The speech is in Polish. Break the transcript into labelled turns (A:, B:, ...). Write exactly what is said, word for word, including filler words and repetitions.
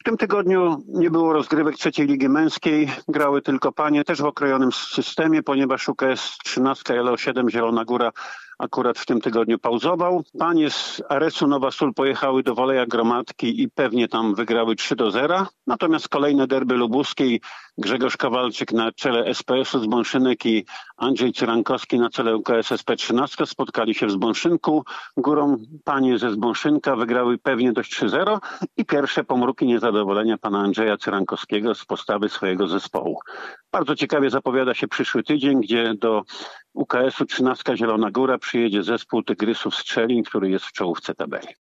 A: tym tygodniu nie było rozgrywek trzeciej ligi męskiej. Grały tylko panie, też w okrojonym systemie, ponieważ U K S trzynaście L O siedem Zielona Góra akurat w tym tygodniu pauzował. Panie z Aresu Nowa Sól pojechały do Woleja Gromadki i pewnie tam wygrały trzy do zera. Natomiast kolejne derby lubuskie, Grzegorz Kowalczyk na czele S P S u z Bąszynek i Andrzej Cyrankowski na czele U K S S P trzynaście spotkali się w Zbąszynku. Górą panie ze Zbąszynka wygrały pewnie dość trzy zero i pierwsze pomruki niezadowolenia pana Andrzeja Cyrankowskiego z postawy swojego zespołu. Bardzo ciekawie zapowiada się przyszły tydzień, gdzie do U K S u trzynaście Zielona Góra przyjedzie zespół Tygrysów Strzelin, który jest w czołówce tabeli.